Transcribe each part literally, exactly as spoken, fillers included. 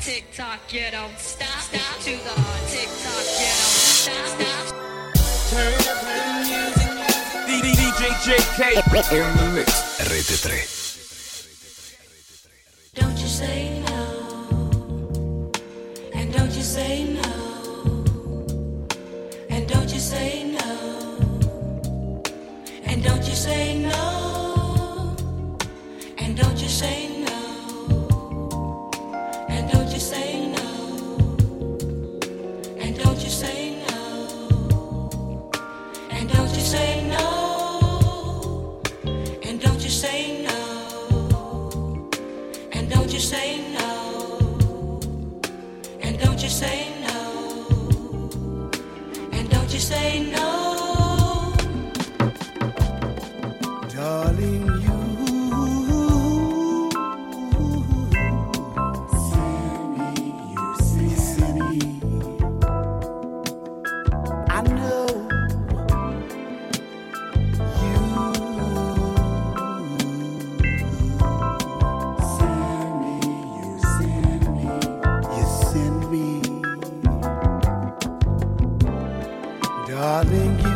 tick tock, you don't stop. Stop to the tick tock, you don't stop. Stop. Turn up the music. D J J K in the mix. Rete tre. Don't you say no, and don't you say no, and don't you say no, and don't you say no, and don't you say no, and don't you say no, and don't you say no, and don't you say no, and don't you say no. And don't you say no, and don't you say no, and don't you say no, darling, you send me, you send me. I know you. Darling, you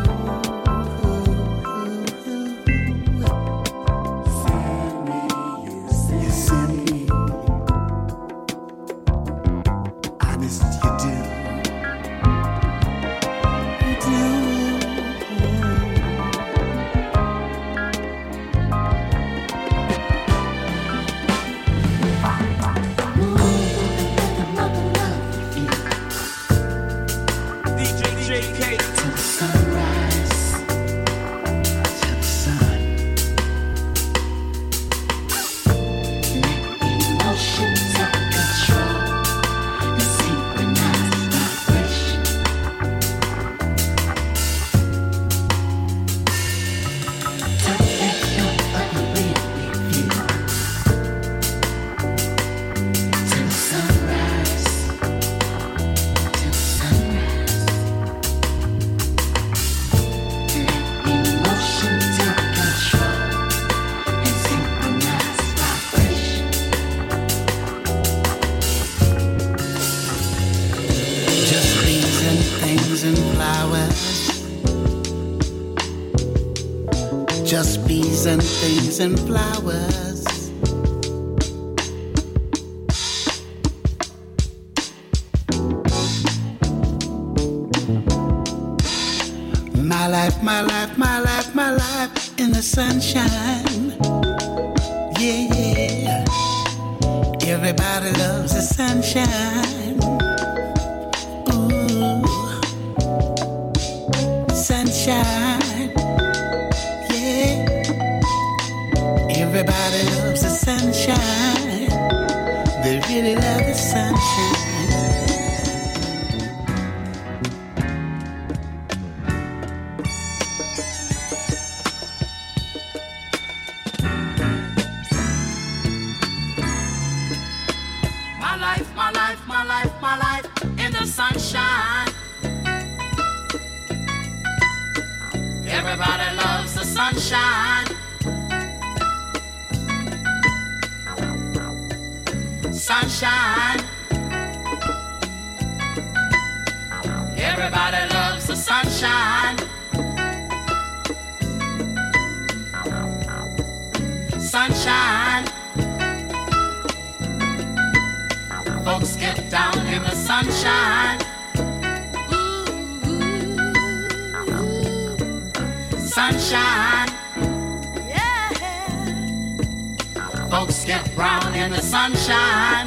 send me, you send me. Honest, you do, you do. D J J K. Sunrise to the sun. let emotion take control, the synchronized vibration. To let go of the real review. To the sunrise, to the sunrise. Emotion take control and synchronize vibration. Just bees and things and flowers. Just bees and things and flowers. My life, my life, my life, my life in the sunshine. Yeah, yeah. Everybody loves the sunshine. Ooh, sunshine. Yeah. Everybody loves the sunshine. They really love the sunshine. My life, my life, my life, my life in the sunshine. Everybody loves the sunshine. Sunshine. Everybody loves the sunshine. Sunshine. Folks get down in the sunshine. Sunshine. Yeah. Folks get brown in the sunshine.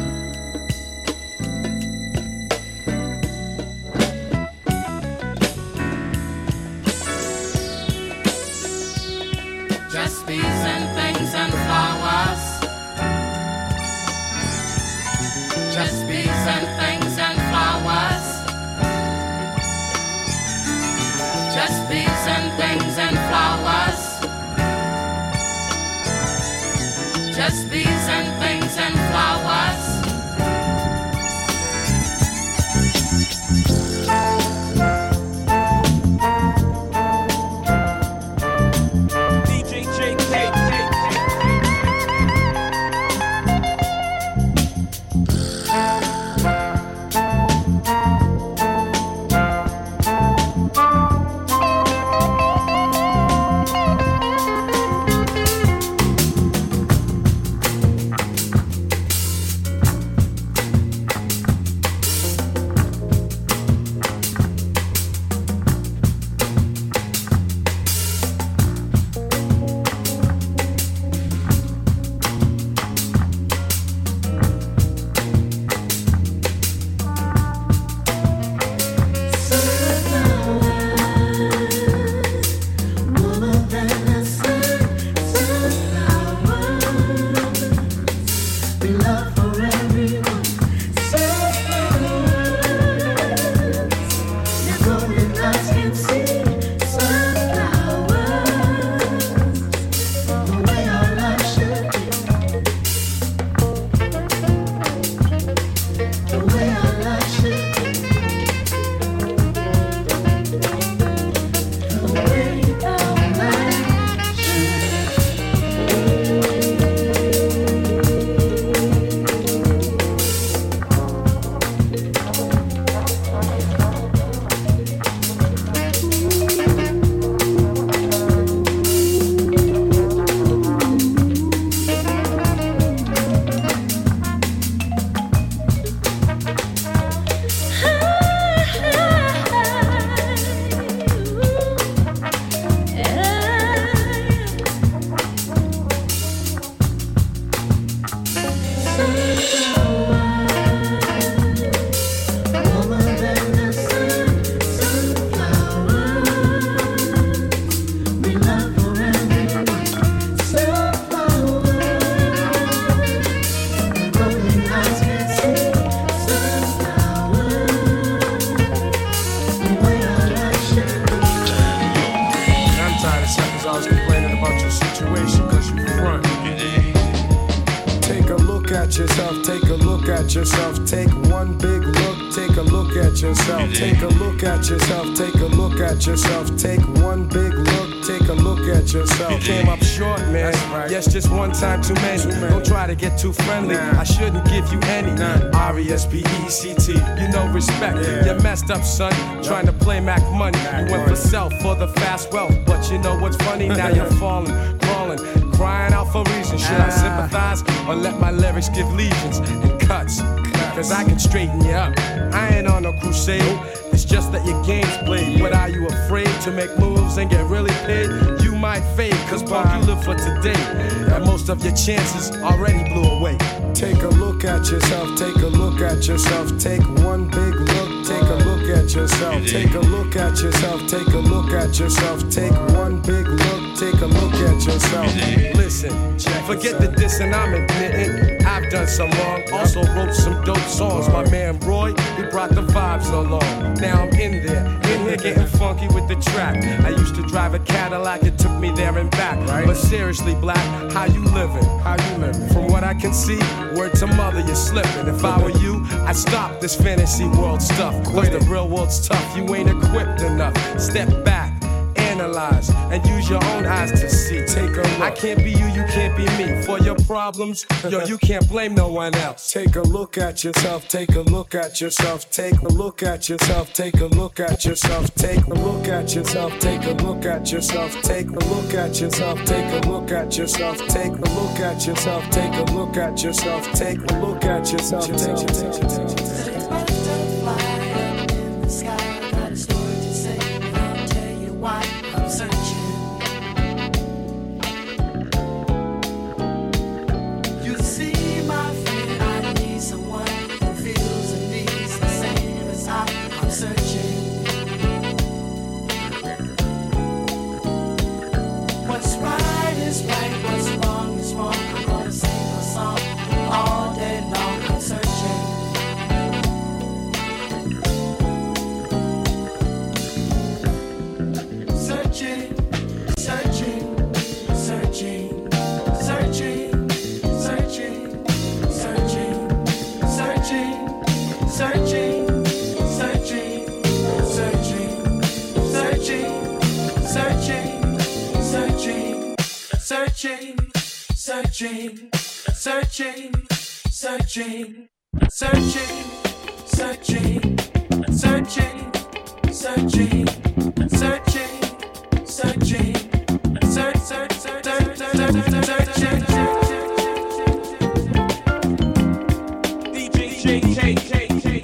Just bees and things and flowers. Just bees and things and flowers. Just bees and things and flowers. Just bees and things and flowers. D J J K. at yourself. Take one big look, take a look at yourself. Take a look at yourself, take a look at yourself. Take one big look, take a look at yourself. Came up short, man. Right. Yes, just one time too many. Too many. Don't try to get too friendly. Nah. I shouldn't give you any. Nah. R E S P E C T. You know respect. Yeah. You messed up, son. Trying to play Mac money. Mac you went money. for self for the fast wealth. But you know what's funny? Now you're falling, crawling, crying out for reasons. Should I sympathize or let my lyrics give legions and cuts? Cause I can straighten you up. I ain't on no crusade. It's just that your game's played. But are you afraid to make moves and get really paid? You might fade, cause punk, you live for today. And most of your chances already blew away. Take a look at yourself, take a look at yourself. Take one big look, take a look at yourself. Take a look at yourself, take a look at yourself. Take one big look, take a look at yourself. Listen, forget the dissing I'm admitting. I've done some wrong, also wrote some dope songs. My man Roy, he brought the vibes along. Now I'm in there, in here getting funky with the track. I used to drive a Cadillac, it took me there and back. But seriously, Black, how you living? How you living? From what I can see, word to mother, you're slipping. If I were you, I'd stop this fantasy world stuff. Cause the real world's tough, you ain't equipped enough. Step back, analyze, and use your own eyes to see. Take a look. I can't be you, you can't be me. For your problems, yo, you can't blame no one else. Take a look at yourself, take a look at yourself. Take a look at yourself, take a look at yourself. Take a look at yourself, take a look at yourself. Take a look at yourself, take a look at yourself. Take a look at yourself, take a look at yourself. Take a look at yourself, take a look at yourself. Searching, searching, searching, searching, searching, searching, searching, searching, searching, search, search, search, search, search, searching. D J J K K.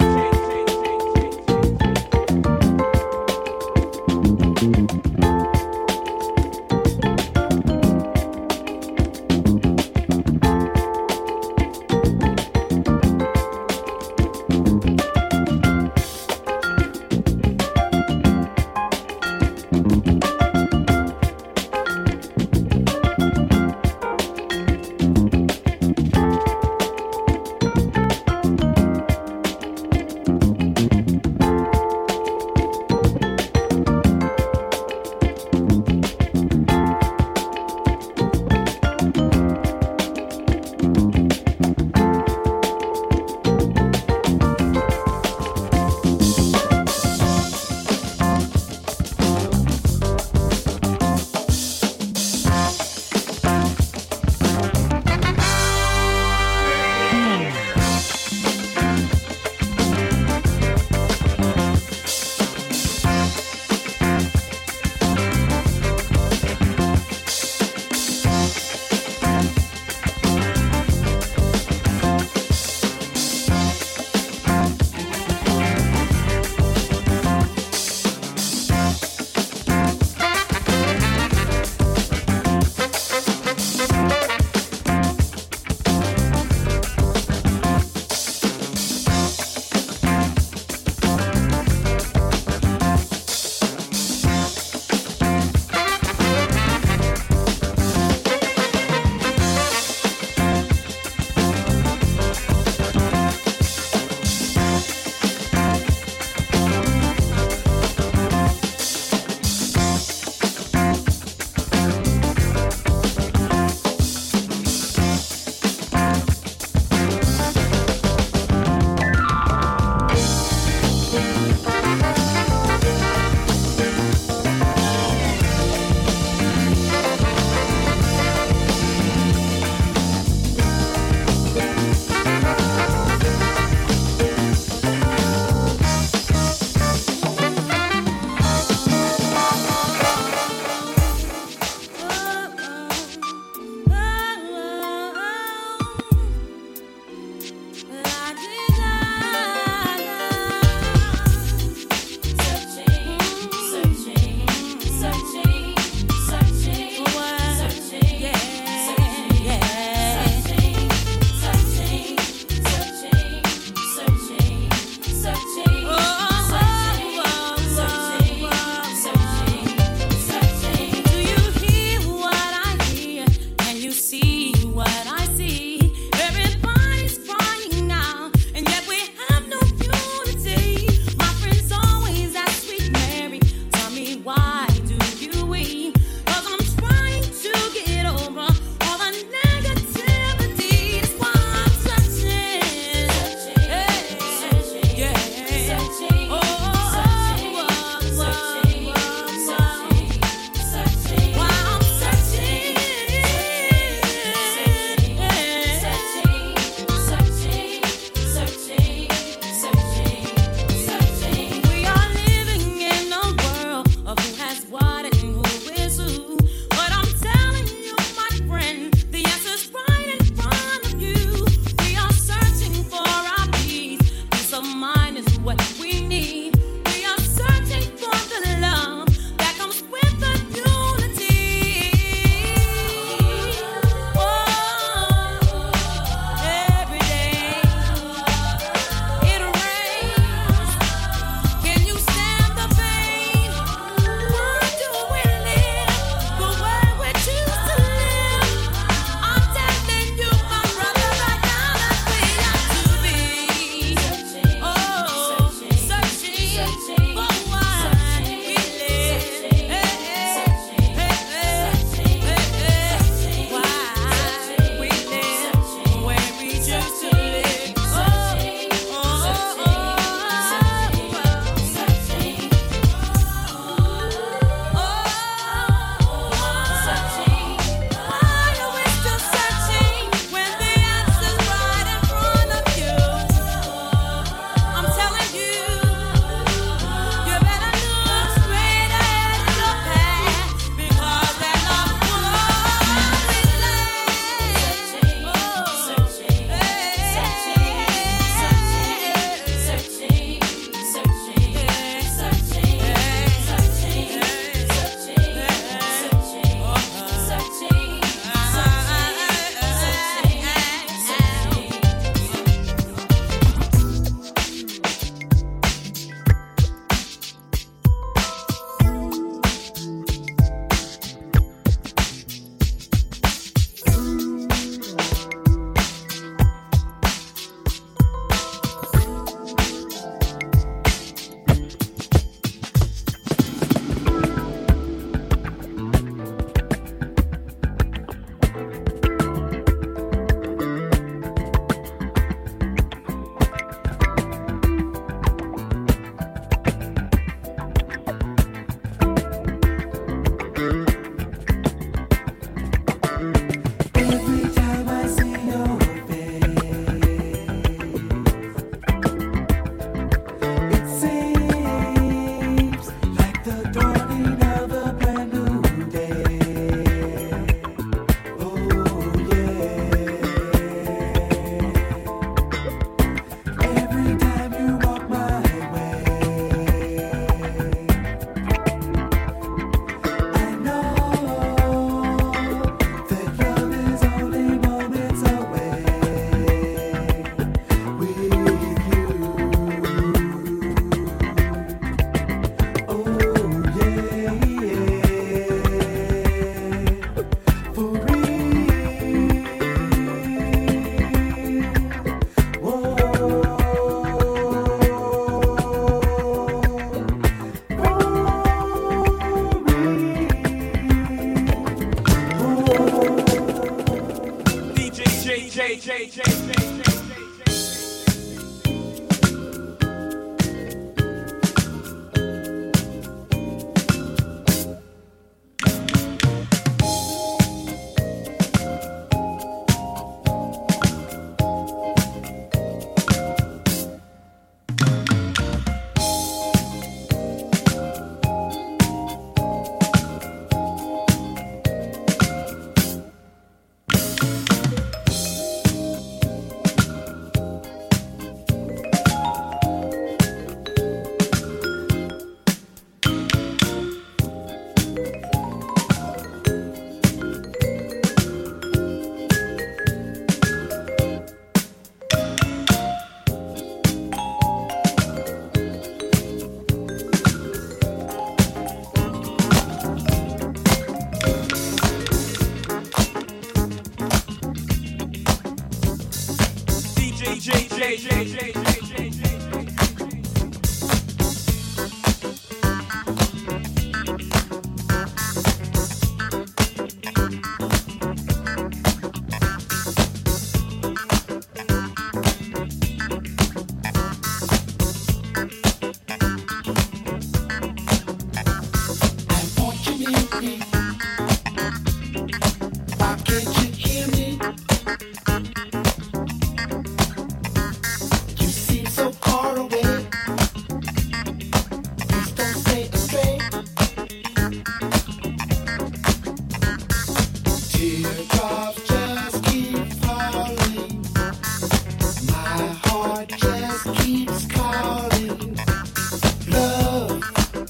keeps calling. Love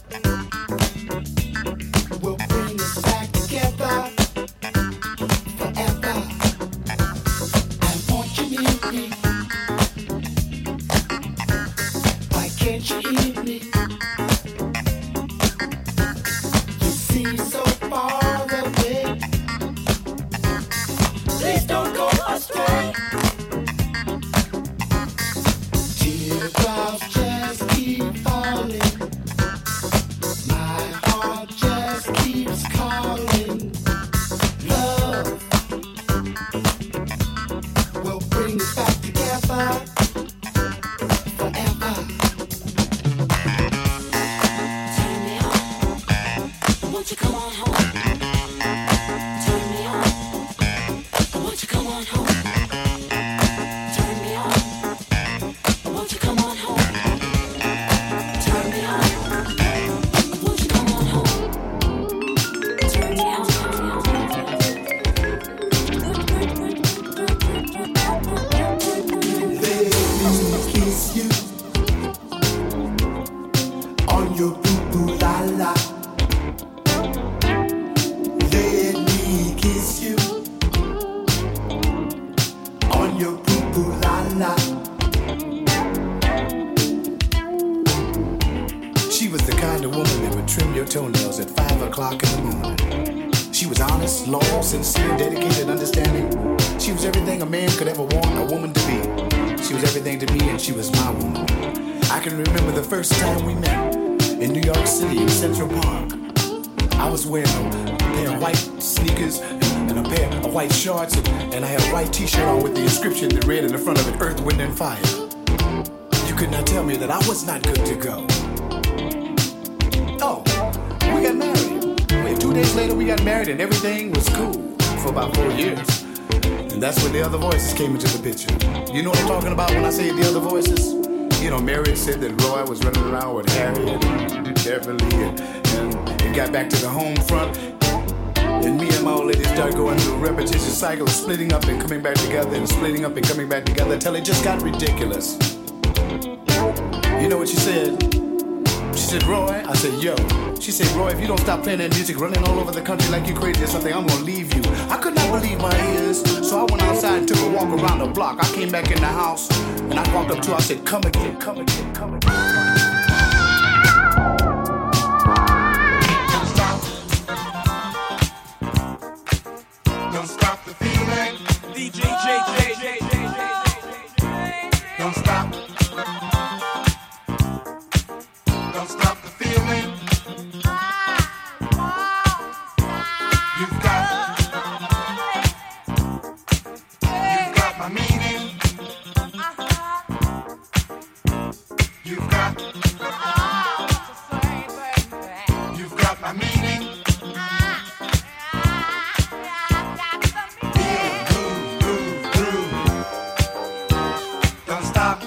will bring us back together forever. And won't you need me? Why can't you hear me? You seem so far away. Please don't go astray. Teardrops just keep falling. My heart just keeps calling. Love will bring us back together forever. Turn me on. Won't you come on home? Turn me on. Won't you come on home? Turn me on. Won't you come on home? Turn me on. Won't you come on home? Turn me on. Let me kiss you on your boo-boo la-la. Let me kiss you on your boo-boo la-la. She was the kind of woman that would trim your toenails at five o'clock in the morning. She was honest, loyal, sincere, dedicated, understanding. She was everything a man could ever want a woman to be. She was everything to me, and she was my woman. I can remember the first time we met in New York City in Central Park. I was wearing a pair of white sneakers and a pair of white shorts, and, and I had a white t-shirt on with the inscription that read in the front of it, Earth, Wind, and Fire. You could not tell me that I was not good to go. Oh, we got married. Wait, two days later we got married and everything was cool for about four years. And that's when the other voices came into the picture. You know what I'm talking about when I say the other voices? You know, Mary said that Roy was running around with Harriet and Beverly and, and it got back to the home front. And me and my old lady started going through a repetitious cycle of splitting up and coming back together and splitting up and coming back together until it just got ridiculous. You know what she said? She said, Roy, I said, yo. She said, Roy, if you don't stop playing that music, running all over the country like you crazy or something, I'm gonna leave you. I could not believe my ears, so I went outside and took a walk around the block. I came back in the house, and I walked up to her, I said, come again, come again, come again. Don't stop. Don't stop the feeling. D J J J J J. Don't stop. Don't stop the feeling. You've got, you've got my meaning. You've got, you've got my meaning. Feel, groove, groove, groove. Don't stop.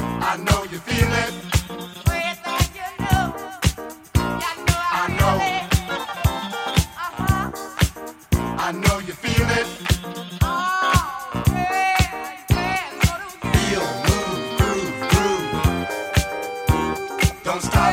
I know. Don't stop.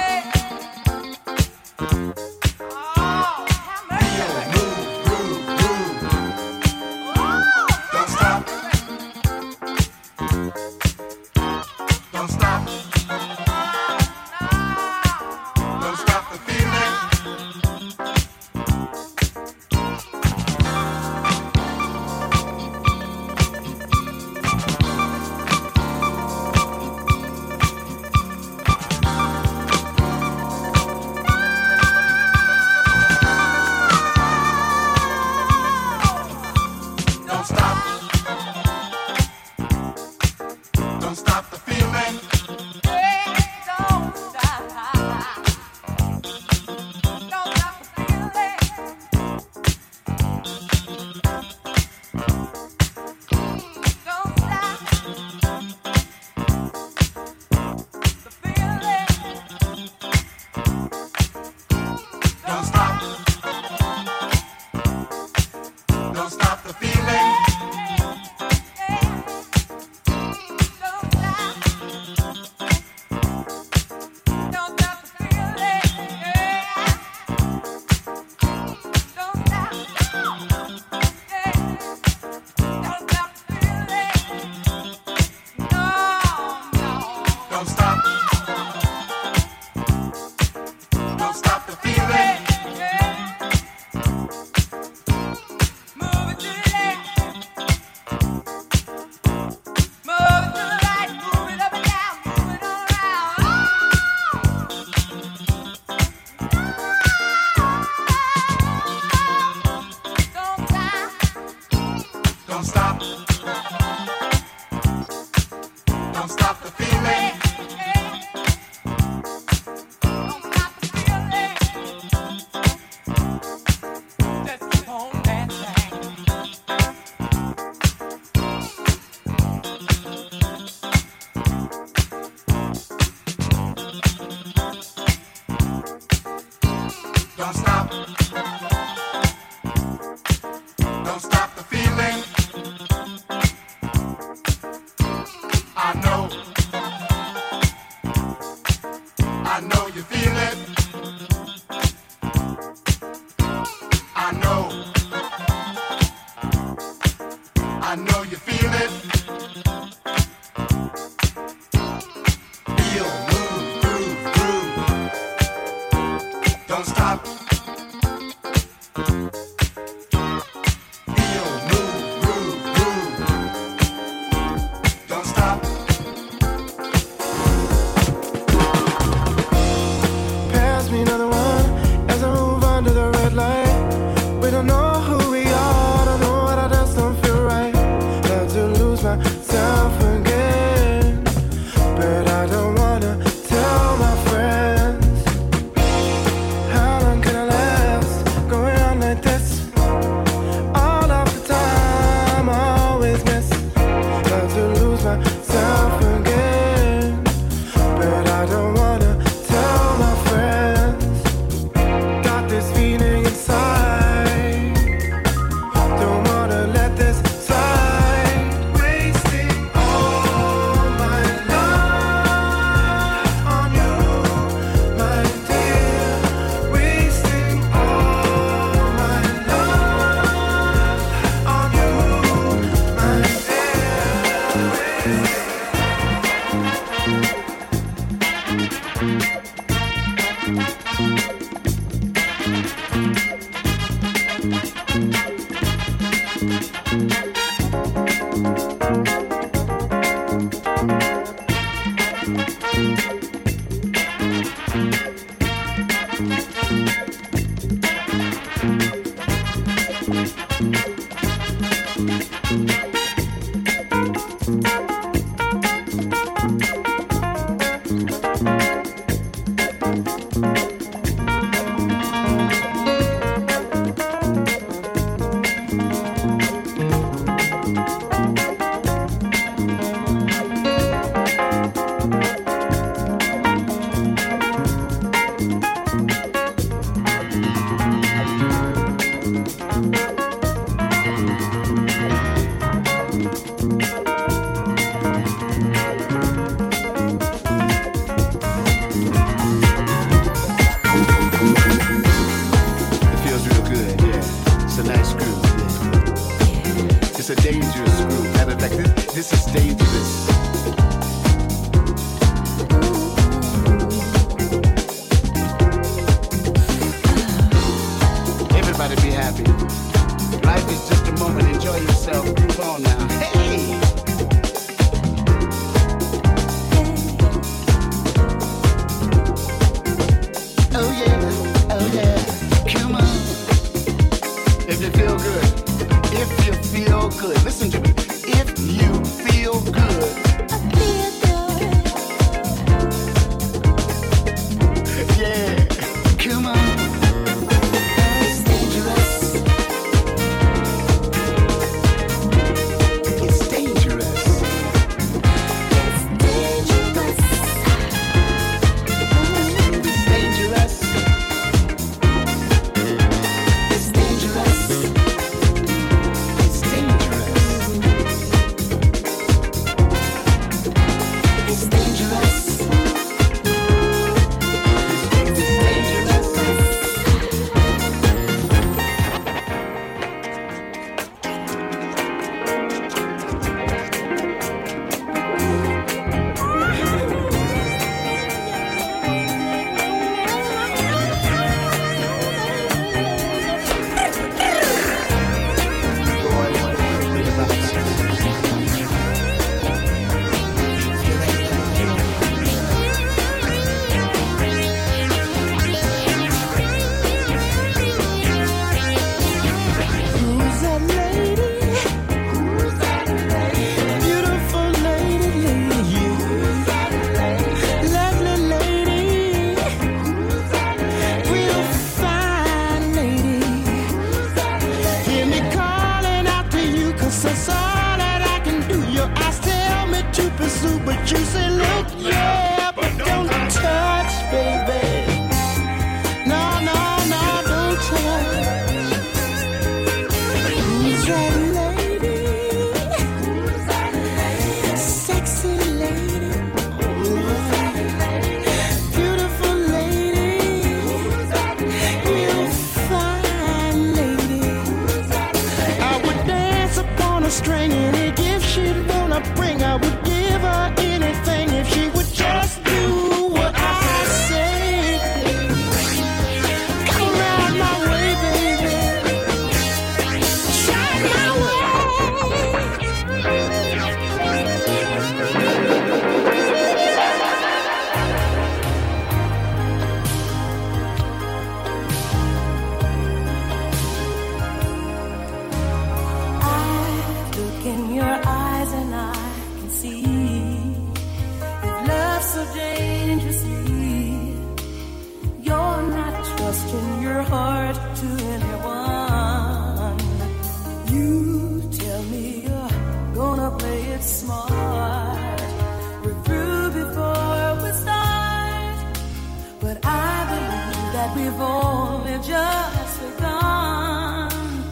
we've only just begun.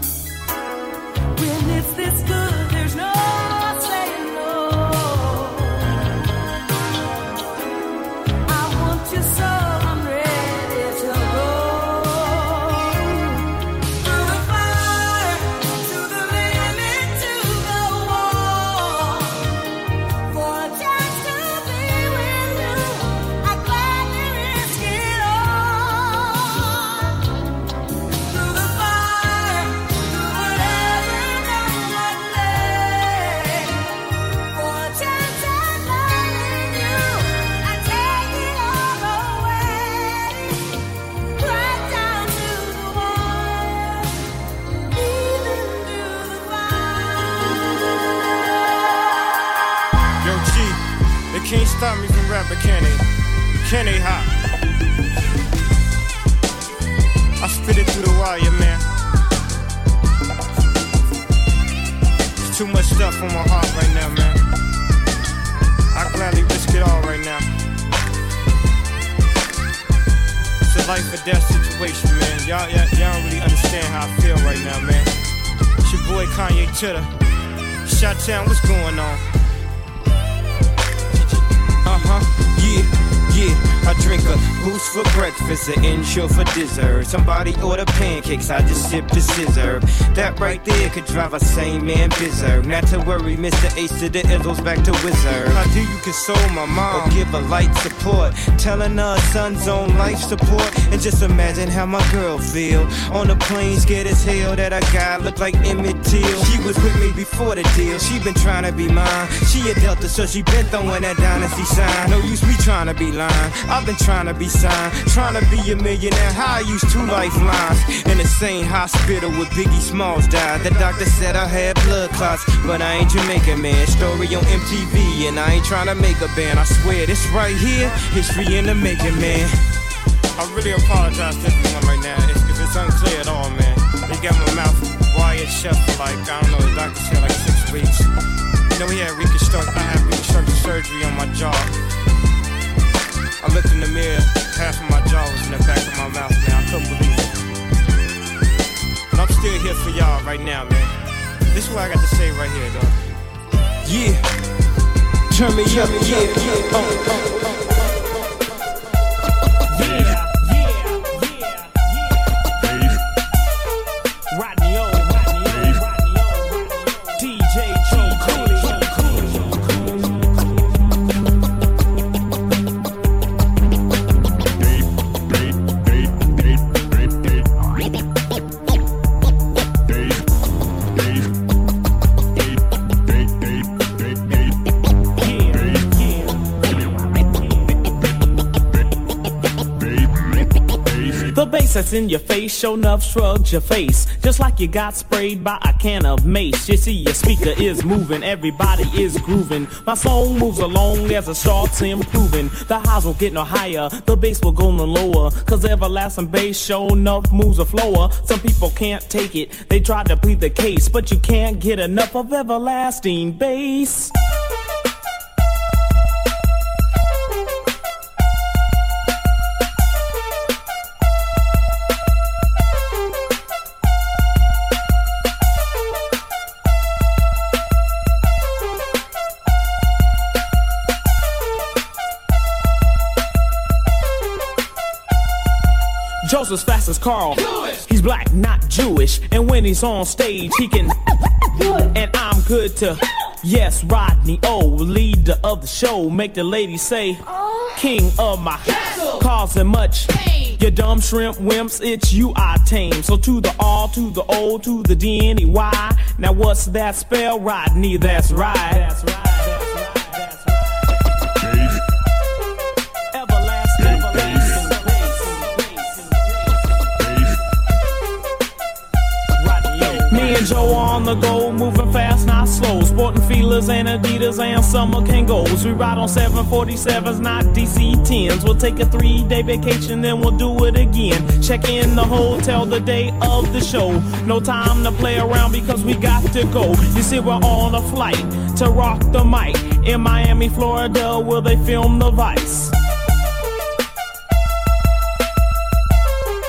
When it's this good, there's no saying no. I want you so I'm ready to go. Through the fire, to the limit, to the wall. For a chance to be with you, I gladly risk it all. Through the fire, through whatever comes my way. For a chance at loving you, I take it all away. Right down to the wire, even through the fire. Yo, G, they can't stop me from rapping, can they? Can they, hot? I spit it through the wire, man. There's too much stuff on my heart right now, man. I gladly risk it all right now. It's a life or death situation, man. Y'all, y'all, y'all don't really understand how I feel right now, man. It's your boy Kanye Chitter. Shot-town, what's going on? Uh-huh, yeah, yeah. I drink a boost for breakfast, an insure for dessert. Somebody order pancakes, I just sip the scissor. That right there could drive a sane man berserk. Not to worry, Mister Ace to the Izzles back to Wizard. How do you console my mom? Or give her light support, telling her son's on life support. And just imagine how my girl feel on the plane, scared as hell that a guy looked like Emmett Till. She was with me before the deal, she been trying to be mine. She a Delta, so she been throwing that dynasty sign. No use me trying to be lying, I've been trying to be signed, trying to be a millionaire. How I used two lifelines in the same hospital where Biggie Smalls died. The doctor said I had blood clots, but I ain't Jamaican, man. Story on M T V, and I ain't trying to make a band. I swear this right here, history in the making, man. I really apologize to everyone right now if, if it's unclear at all, man. They got my mouth wired shut for like, I don't know, the doctor said like six weeks. You know, he had reconstruct, I had reconstructive surgery on my jaw. I looked in the mirror, half of my jaw was in the back of my mouth, man. I couldn't believe it. But I'm still here for y'all right now, man. This is what I got to say right here, dog. Yeah, turn me up, yeah, yeah, uh, uh. That's in your face, show enough shrugs your face, just like you got sprayed by a can of mace. You see your speaker is moving, everybody is grooving. My song moves along as it starts improving. The highs will get no higher, the bass will go no lower, cause everlasting bass show enough moves a flower. Some people can't take it, they try to plead the case, but you can't get enough of everlasting bass. Joseph's fast as Carl. He's black, not Jewish. And when he's on stage, he can. And I'm good to. Yes, Rodney O, leader of the show. Make the ladies say, king of my causing much pain. You dumb shrimp wimps, it's you I tame. So to the R, to the O, to the D, N, E, Y. Now what's that spell, Rodney? That's right. That's right. Me and Joe on the go, moving fast, not slow. Sporting feelers and Adidas and summer Kangos. We ride on seven forty-sevens, not D C tens. We'll take a three-day vacation, then we'll do it again. Check in the hotel the day of the show. No time to play around because we got to go. You see, we're on a flight to rock the mic. In Miami, Florida, where they film The Vice.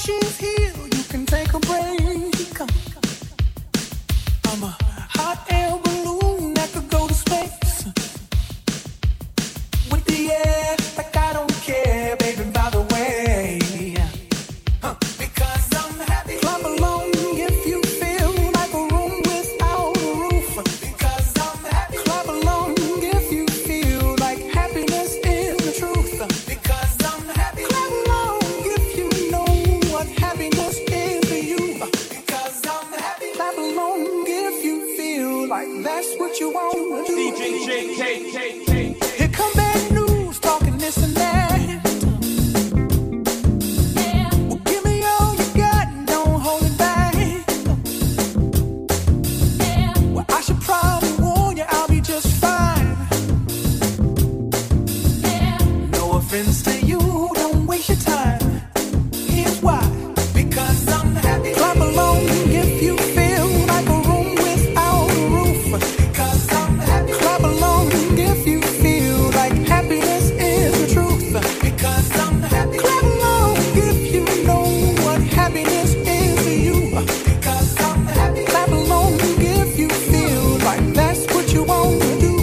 she's here, you can take a break. I'm a hot air balloon that could go to space. With the air, like I don't care, baby, by the way. Huh. Because I'm happy. Clap along if you feel like a room without a roof. Because I'm happy. Clap along if you feel like happiness is the truth. Because I'm happy. Clap along if you know what happiness is to you. Because I'm happy. Clap along if you feel like that's what you want to do. D J J K K K. Here come bad news, talking this and that. Well, give me all you got and don't hold it back. Well, I should probably warn you, I'll be just fine. No offense to you, don't waste your time. Here's why. Because I'm happy. Clap along if you feel like a room without a roof. Because I'm happy. Clap along if you feel like happiness is the truth. Because I'm happy. Clap along if you know what happiness is to you. Because I'm happy. Clap along if you feel like that's what you want to do.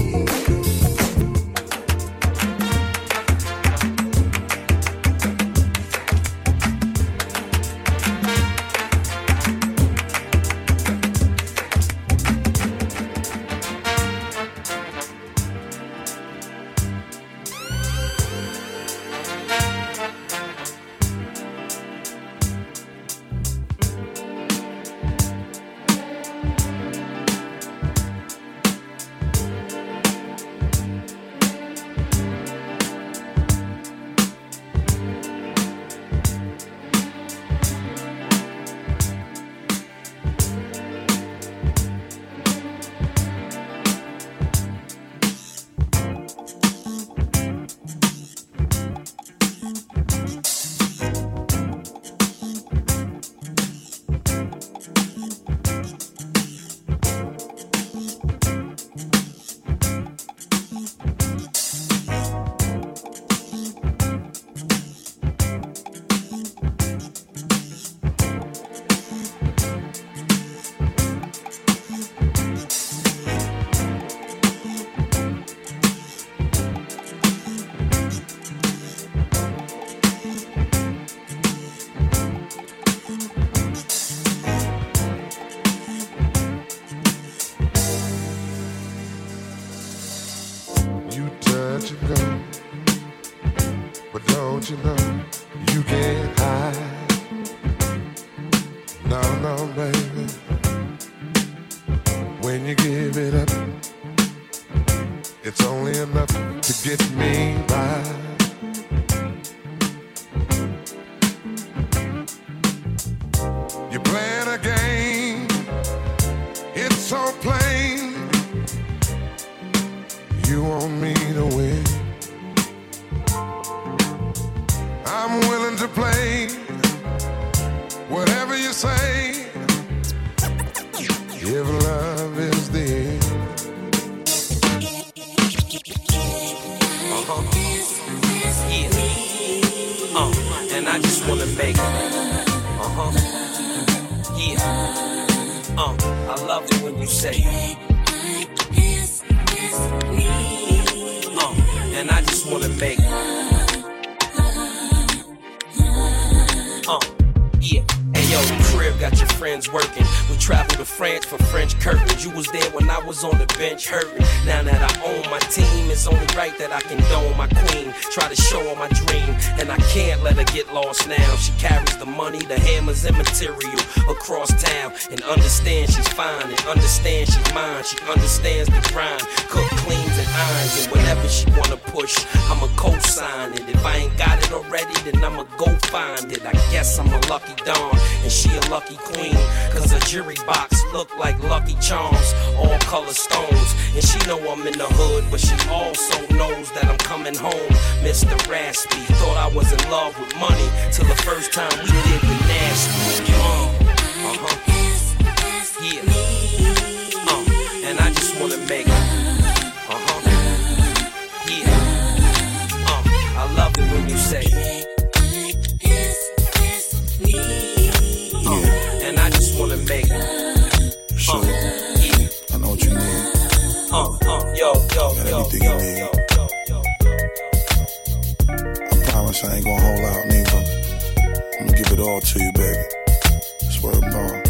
You touch and go, but don't you know you can't hide? No, no, baby. When you give it up, it's only enough to get me by. You're playing a game, it's so plain. You want me to win. I'm willing to play whatever you say. If love is the end. Uh-huh. Yeah. Uh, and I just wanna make it. Uh-huh. Yeah. Uh, I love it when you say uh, and I just wanna make uh, yeah. Hey yo, the crib got your friends working. We traveled to France for French curtains. You was there when I was on the bench hurting. Now that I own my team, it's only right that I condone my queen. Try to show her my dream, and I can't let her get lost now. She carries the money, the hammers, and material across town. And understand she's fine, and understand she's mine. She understands the grind, cook, cleans, and irons. And whatever she wanna push, I'ma co-sign it. If I ain't got it already, then I'ma go find it. I guess I'm a lucky dawn, and she a lucky queen. Cause her jury box look like Lucky Charms, all color stones. And she know I'm in the hood, but she also knows that I'm coming home. Mister Raspy, thought I was in love with money, till the first time we did the nasty. Uh, uh-huh. Yeah. Uh, and I just wanna make it. Uh-huh. Yeah. Uh, I love it when you say It's, it's me. anything you need. I promise I ain't gonna hold out neither. I'm gonna give it all to you, baby. Swear to God.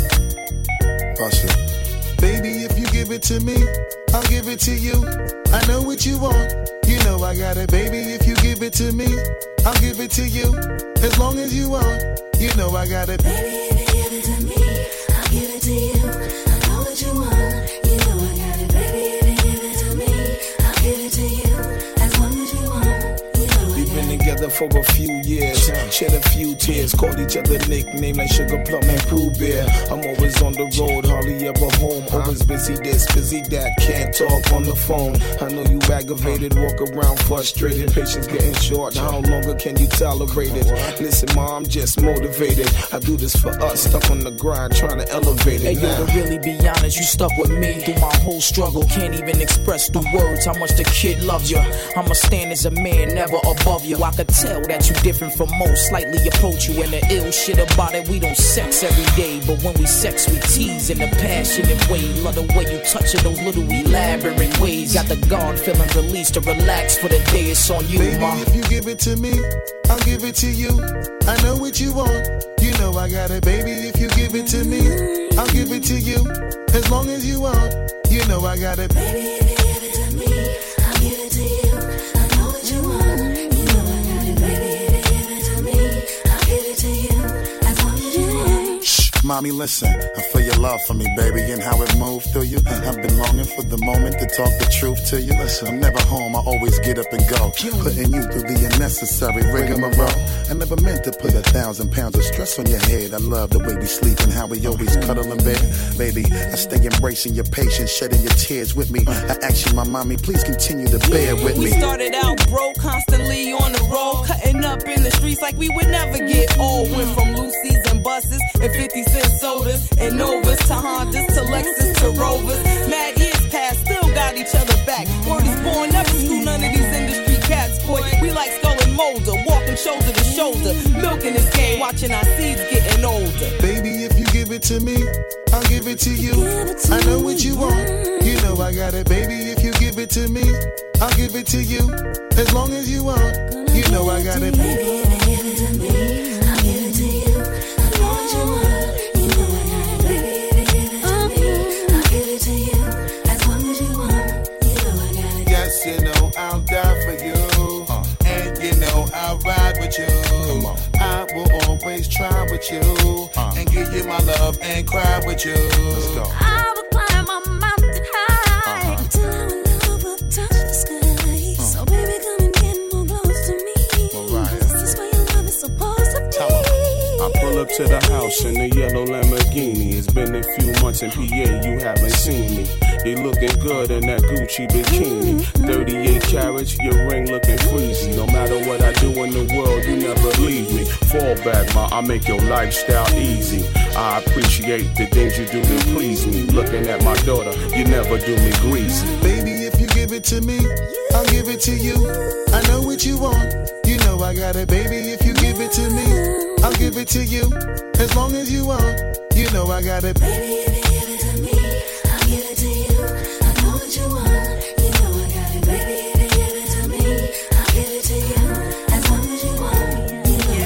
Bust it. Baby, if you give it to me, I'll give it to you. I know what you want. You know I got it, baby. If you give it to me, I'll give it to you. As long as you want, you know I got it. Baby, if you give it to me, I'll give it to you. I know what you want. You know I got it. Baby, if you give it to me, I'll give it to you. As long as you want. We've been together for a few years, shed a few tears, called each other nicknames like Sugar Plum and Pooh Bear. I'm always on the road, hardly ever home. Always busy this, busy that, can't talk on the phone. I know you aggravated, walk around frustrated. Patience getting short, how longer can you tolerate it? Listen, mom, I'm just motivated. I do this for us, stuck on the grind, trying to elevate it. Hey, yo, to really be honest, you stuck with me through my whole struggle. Can't even express through words how much the kid loves you. I'ma stand as a man, never above you. I could tell that you different from most, slightly approach you. And the ill shit about it, we don't sex every day, but when we sex, we tease in a passionate way. Love the way you touch it, those little elaborate ways. Got the guard feeling released to relax for the day. It's on you, baby, ma. If you give it to me, I'll give it to you. I know what you want. You know I got it, baby. If you give it to me, I'll give it to you. As long as you want, you know I got it. Baby, if you give it to me, I'll give it to you. I know what you want. You know I got it, baby. If you give it to me, I'll give it to you. As long as you want. Shh, mommy, listen. I feel your love for me, baby, and how it moved through you. I've been longing for the moment to talk the truth to you. Listen, I'm never home, I always get up and go. Putting you through the unnecessary rigmarole. I never meant to put a thousand pounds of stress on your head. I love the way we sleep and how we always cuddle in bed. Baby, I stay embracing your patience, shedding your tears with me. I ask you, my mommy, please continue to bear with me. We started out broke, constantly on the road, cutting up in the streets like we would never get old. Went from Lucy's and buses and fifty cent sodas and Novas to Hondas to Lexus to Rovers. Mad years past, still got each other back. Word is born, never screw none of these industry cats, boy. We like Skull and Molder, walking shoulder to shoulder, milking this game, watching our seeds getting older. Baby, if you give it to me, I'll give it to you. I know what you want. You know I got it, baby. If you give it to me, I'll give it to you. As long as you want, you know I got it. Baby, if you give it to me, I'll give it to you. I know what you want. You know I got it, baby. If you give it to me, I'll give it to you. As long as you want, you know I got it. Yes, you know I'll die for you. Uh, and you know I'll ride with you. Come on. I will always try with you. Uh, and give you my love and cry with you. Let's go. I will climb a mountain high uh-huh. until our love will touch the sky. Uh. So baby, come and get more close to me. Mariah. This is where your love is supposed to be. I pull up to the house in the yellow Lamborghini. It's been a few months in P A, you haven't seen me. You looking good in that Gucci bikini. thirty-eight carats, your ring looking freezy. No matter what I do in the world, you never leave me. Fall back, ma, I make your lifestyle easy. I appreciate the things you do to please me. Looking at my daughter, you never do me greasy. Baby, if you give it to me, I'll give it to you. I know what you want. You know I got it, baby. If you give it to me, I'll give it to you. As long as you want, you know I got it. Baby, if you give it to me, I'll give it to you. I know what you want. You know I got it, baby. If you give it to me, I'll give it to you. As long as you want, you know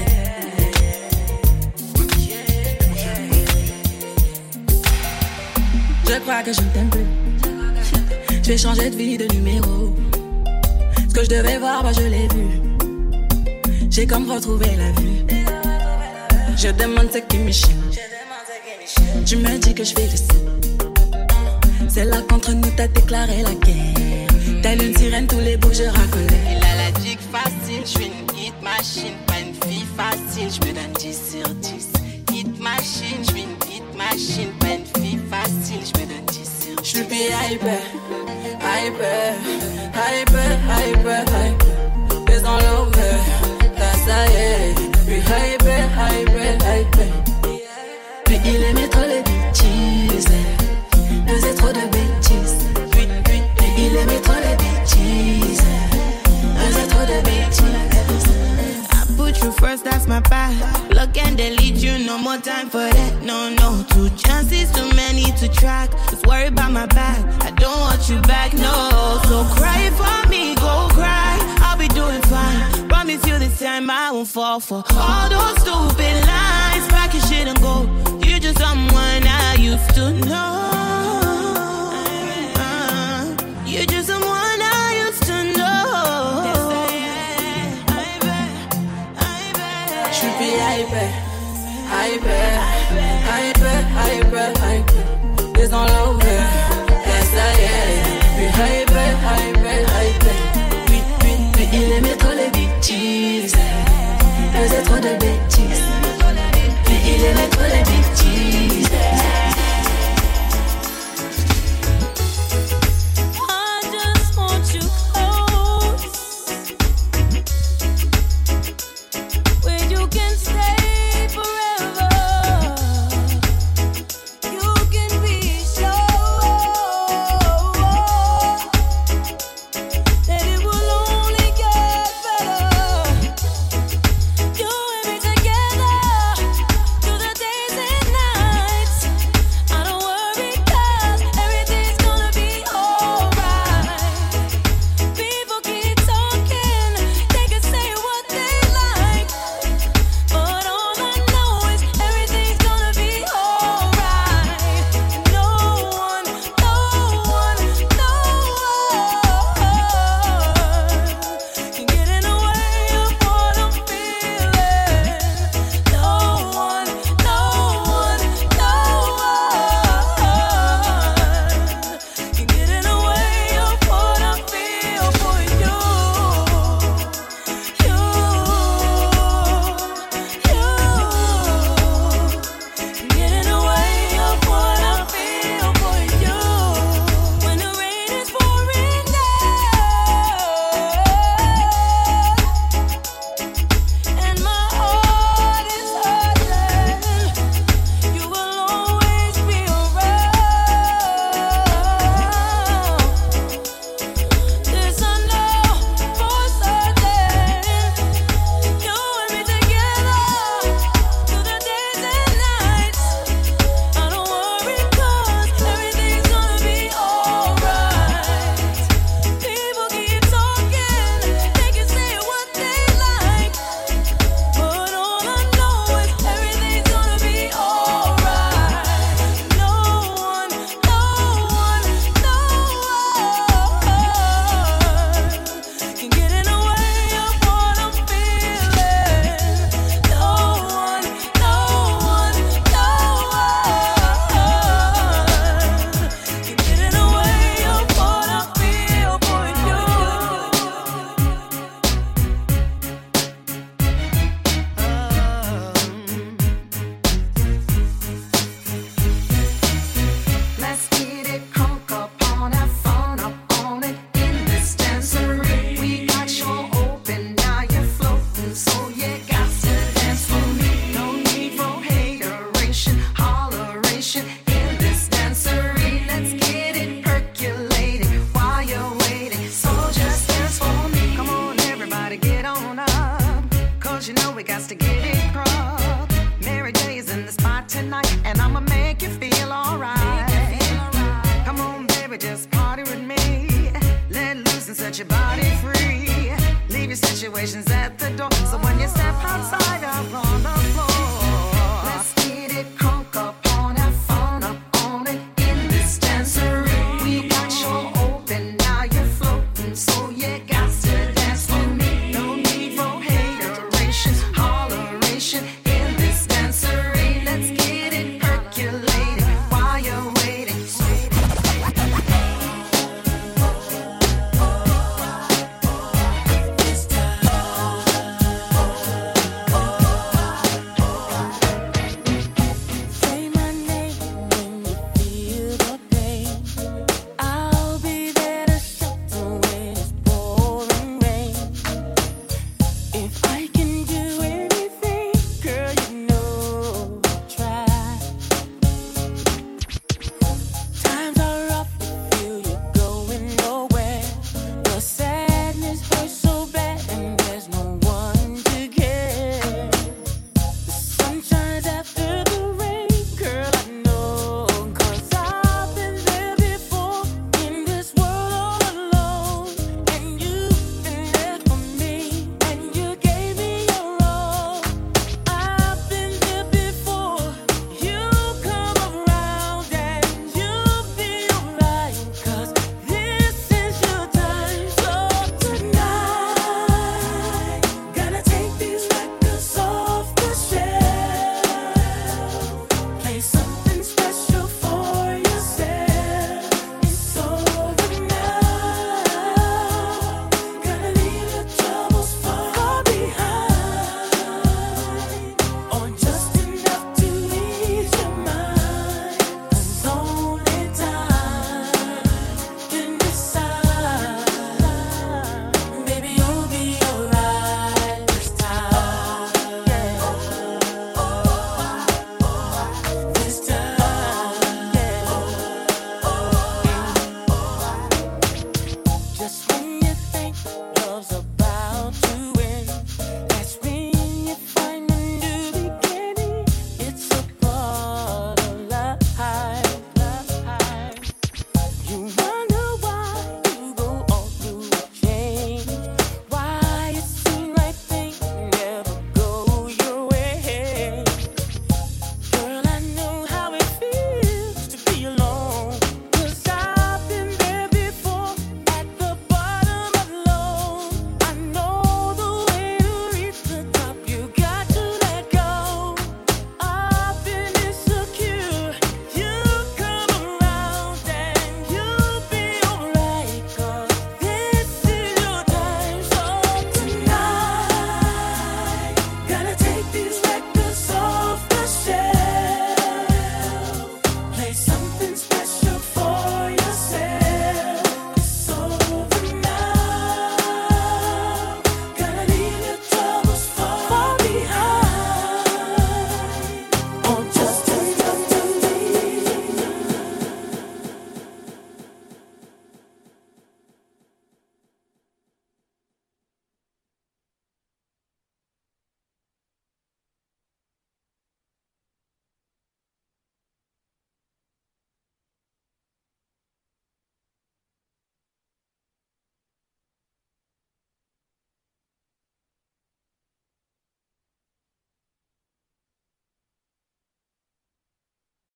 I got it. Je crois que je ne t'aime plus. Je vais changer de vie, de numéro. Ce que je devais voir, bah je l'ai vu. J'ai comme retrouvé la vue. Je demande ce qui me chine. Tu me dis que je fais de ça. C'est là qu'entre nous t'as déclaré la guerre. Telle une sirène, tous les bouts je racolais. Il a la dick facile, je suis une hit machine. Pas une fille facile, je me donne dix sur dix. Hit machine, je suis une hit machine. Pas une fille facile, je me donne dix sur dix. Je suis hyper, hyper, hyper, hyper, hyper. It's all over, that's ça y est. Puis hyper, hyper, hyper. Puis il aimait trop les bêtises. Faisait trop de bêtises. Puis, puis, puis il aimait trop les bêtises. Faisait trop de bêtises. I put you first, that's my path. Block and delete, you know no more time for that, no, no. Two chances, too many to track. Just worry about my back, I don't want you back, no. So cry for me, go cry, I'll be doing fine. Promise you this time I won't fall for all those stupid lies. Pack your shit and go, you're just someone I used to know. uh, You're just someone I used to know. Should be hyper, hyper, hyper, hyper, hyper. It's all over. Yes, I am. Be hyper, hyper, hyper. Oui, oui, oui. Il aimait trop les bêtises. Faisait trop de bêtises.